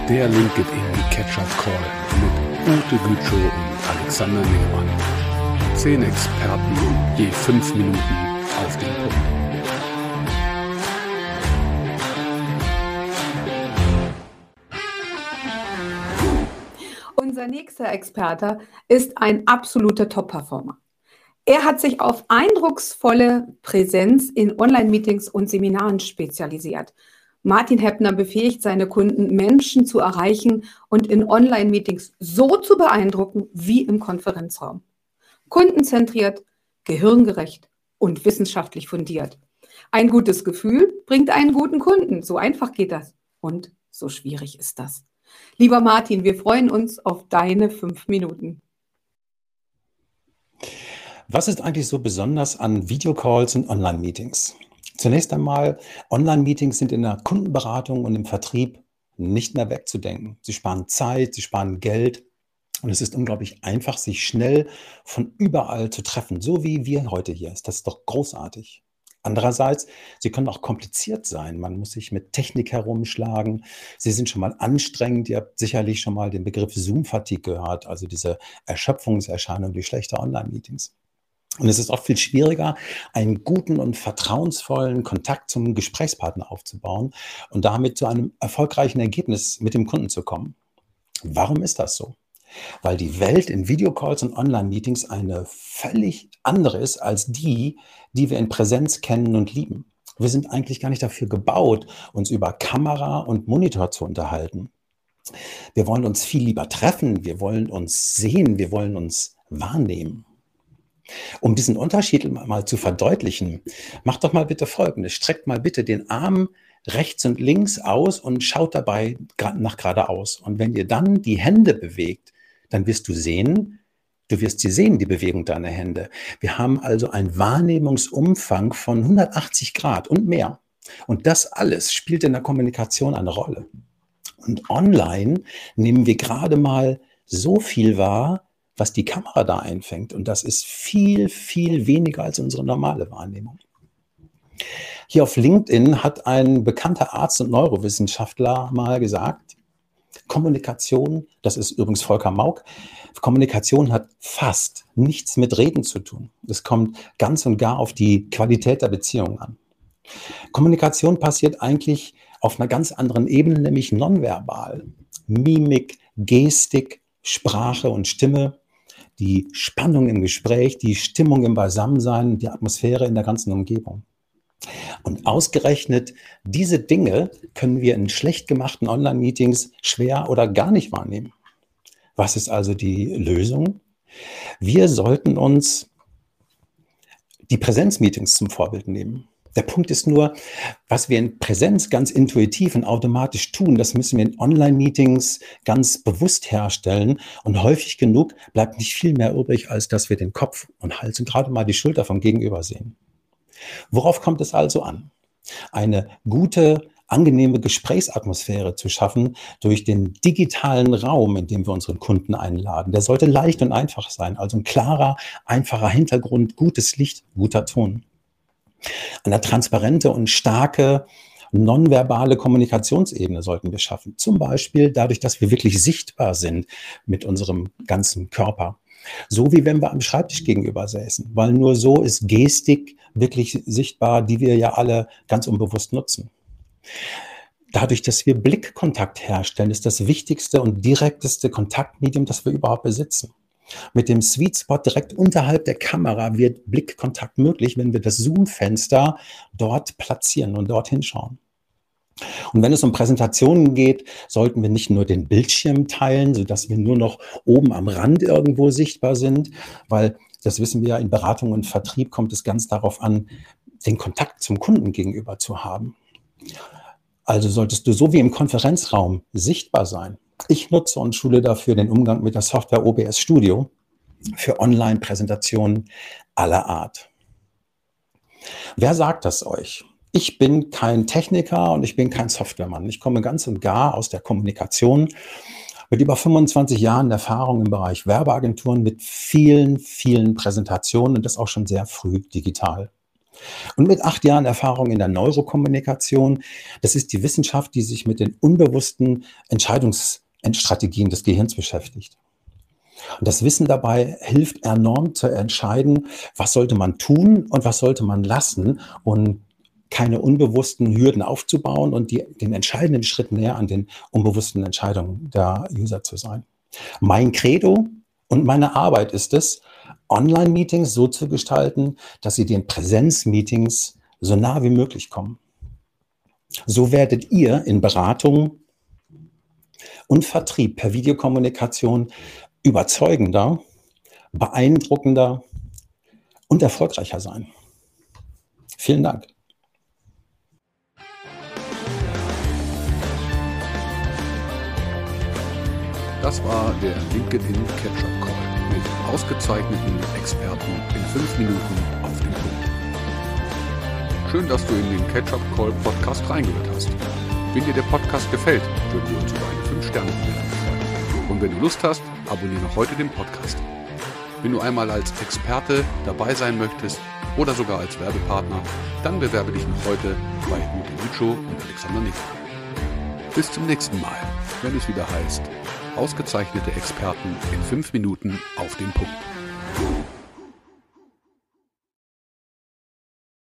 Der LinkedIn Catch-up Call mit Ute Gütschow und Alexander Nehmann. 10 Experten, je 5 Minuten auf den Punkt. Unser nächster Experte ist ein absoluter Top-Performer. Er hat sich auf eindrucksvolle Präsenz in Online-Meetings und Seminaren spezialisiert. Martin Heppner befähigt seine Kunden, Menschen zu erreichen und in Online-Meetings so zu beeindrucken wie im Konferenzraum. Kundenzentriert, gehirngerecht und wissenschaftlich fundiert. Ein gutes Gefühl bringt einen guten Kunden. So einfach geht das. Und so schwierig ist das. Lieber Martin, wir freuen uns auf deine 5 Minuten. Was ist eigentlich so besonders an Videocalls und Online-Meetings? Zunächst einmal, Online-Meetings sind in der Kundenberatung und im Vertrieb nicht mehr wegzudenken. Sie sparen Zeit, sie sparen Geld und es ist unglaublich einfach, sich schnell von überall zu treffen, so wie wir heute hier. Das ist doch großartig. Andererseits, sie können auch kompliziert sein. Man muss sich mit Technik herumschlagen. Sie sind schon mal anstrengend. Ihr habt sicherlich schon mal den Begriff Zoom-Fatigue gehört, also diese Erschöpfungserscheinung durch schlechte Online-Meetings. Und es ist oft viel schwieriger, einen guten und vertrauensvollen Kontakt zum Gesprächspartner aufzubauen und damit zu einem erfolgreichen Ergebnis mit dem Kunden zu kommen. Warum ist das so? Weil die Welt in Videocalls und Online-Meetings eine völlig andere ist als die wir in Präsenz kennen und lieben. Wir sind eigentlich gar nicht dafür gebaut, uns über Kamera und Monitor zu unterhalten. Wir wollen uns viel lieber treffen, wir wollen uns sehen, wir wollen uns wahrnehmen. Um diesen Unterschied mal zu verdeutlichen, macht doch mal bitte Folgendes. Streckt mal bitte den Arm rechts und links aus und schaut dabei nach geradeaus. Und wenn ihr dann die Hände bewegt, dann wirst du sie sehen, die Bewegung deiner Hände. Wir haben also einen Wahrnehmungsumfang von 180 Grad und mehr. Und das alles spielt in der Kommunikation eine Rolle. Und online nehmen wir gerade mal so viel wahr, was die Kamera da einfängt. Und das ist viel, viel weniger als unsere normale Wahrnehmung. Hier auf LinkedIn hat ein bekannter Arzt und Neurowissenschaftler mal gesagt, Kommunikation, das ist übrigens Volker Mauk, Kommunikation hat fast nichts mit Reden zu tun. Es kommt ganz und gar auf die Qualität der Beziehung an. Kommunikation passiert eigentlich auf einer ganz anderen Ebene, nämlich nonverbal. Mimik, Gestik, Sprache und Stimme, die Spannung im Gespräch, die Stimmung im Beisammensein, die Atmosphäre in der ganzen Umgebung. Und ausgerechnet diese Dinge können wir in schlecht gemachten Online-Meetings schwer oder gar nicht wahrnehmen. Was ist also die Lösung? Wir sollten uns die Präsenzmeetings zum Vorbild nehmen. Der Punkt ist nur, was wir in Präsenz ganz intuitiv und automatisch tun, das müssen wir in Online-Meetings ganz bewusst herstellen. Und häufig genug bleibt nicht viel mehr übrig, als dass wir den Kopf und Hals und gerade mal die Schulter vom Gegenüber sehen. Worauf kommt es also an? Eine gute, angenehme Gesprächsatmosphäre zu schaffen durch den digitalen Raum, in dem wir unseren Kunden einladen. Der sollte leicht und einfach sein, also ein klarer, einfacher Hintergrund, gutes Licht, guter Ton. Eine transparente und starke nonverbale Kommunikationsebene sollten wir schaffen. Zum Beispiel dadurch, dass wir wirklich sichtbar sind mit unserem ganzen Körper. So wie wenn wir am Schreibtisch gegenüber säßen, weil nur so ist Gestik wirklich sichtbar, die wir ja alle ganz unbewusst nutzen. Dadurch, dass wir Blickkontakt herstellen, ist das wichtigste und direkteste Kontaktmedium, das wir überhaupt besitzen. Mit dem Sweet Spot direkt unterhalb der Kamera wird Blickkontakt möglich, wenn wir das Zoom-Fenster dort platzieren und dort hinschauen. Und wenn es um Präsentationen geht, sollten wir nicht nur den Bildschirm teilen, sodass wir nur noch oben am Rand irgendwo sichtbar sind, weil, das wissen wir ja, in Beratung und Vertrieb kommt es ganz darauf an, den Kontakt zum Kunden gegenüber zu haben. Also solltest du so wie im Konferenzraum sichtbar sein. Ich nutze und schule dafür den Umgang mit der Software OBS Studio für Online-Präsentationen aller Art. Wer sagt das euch? Ich bin kein Techniker und ich bin kein Softwaremann. Ich komme ganz und gar aus der Kommunikation mit über 25 Jahren Erfahrung im Bereich Werbeagenturen mit vielen, vielen Präsentationen und das auch schon sehr früh digital. Und mit 8 Jahren Erfahrung in der Neurokommunikation, das ist die Wissenschaft, die sich mit den unbewussten Entscheidungsstrategien des Gehirns beschäftigt. Und das Wissen dabei hilft enorm zu entscheiden, was sollte man tun und was sollte man lassen und keine unbewussten Hürden aufzubauen und den entscheidenden Schritt näher an den unbewussten Entscheidungen der User zu sein. Mein Credo und meine Arbeit ist es, Online-Meetings so zu gestalten, dass sie den Präsenz-Meetings so nah wie möglich kommen. So werdet ihr in Beratung und Vertrieb per Videokommunikation überzeugender, beeindruckender und erfolgreicher sein. Vielen Dank. Das war der LinkedIn Catch-up Call mit ausgezeichneten Experten in 5 Minuten auf den Punkt. Schön, dass du in den Catch-up Call Podcast reingehört hast. Wenn dir der Podcast gefällt, würden wir uns über eine 5-Sterne-Bewertung freuen. Und wenn du Lust hast, abonniere noch heute den Podcast. Wenn du einmal als Experte dabei sein möchtest oder sogar als Werbepartner, dann bewerbe dich noch heute bei Ute Gütschow und Alexander Nickmann. Bis zum nächsten Mal, wenn es wieder heißt, ausgezeichnete Experten in 5 Minuten auf den Punkt.